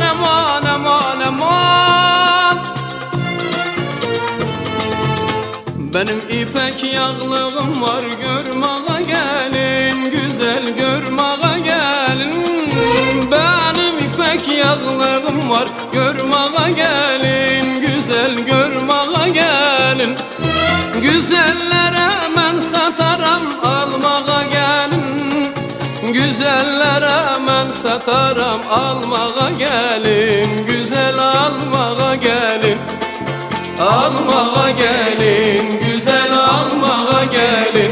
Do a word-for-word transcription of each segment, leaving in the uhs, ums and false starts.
aman aman aman. Benim ipek yağlığım var, görmeye gelin, güzel görmeye gelin. Benim ipek yağlığım var, görmeye gelin, güzel görmeye gelin. Güzellere ben sataram, almaya gelin. Güzellere ben sataram, almaya gelin. Güzel almaya gelin. Almaya gelin, güzel almaya gelin.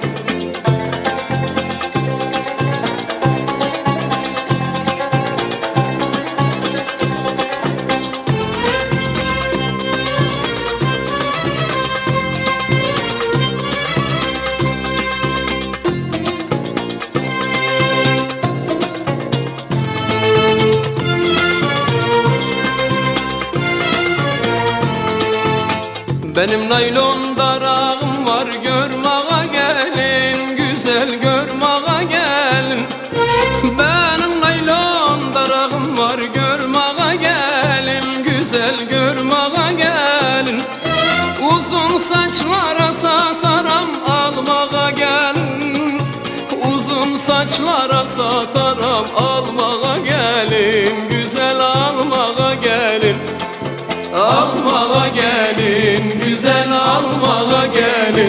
Benim naylon darağım var, görmeye gelin, güzel görmeye gelin. Benim naylon darağım var, görmeye gelin, güzel görmeye gelin. Uzun saçlara sataram, almaya gelin. Uzun saçlara sataram, almaya gelin, güzel almaya gelin. Almaya gelin, güzel almaya gelin.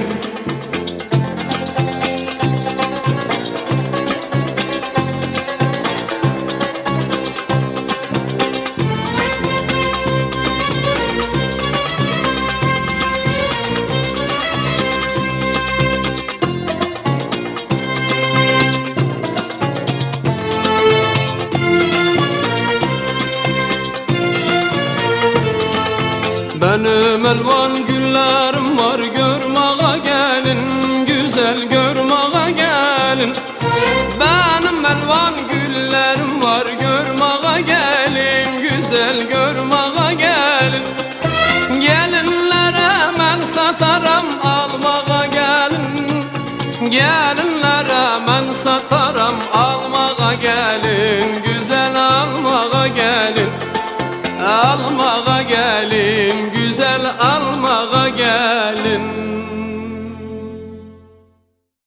Benim elvan güllerim var, görmeye gelin, güzel görmeye gelin. Benim elvan güllerim var, görmeye gelin, güzel görmeye gelin. Gelinlere ben sataram, almaya gelin. Gelinlere ben sataram, almaya gelin, güzel almaya gelin. Almaya gelin, güzel almaya gelin.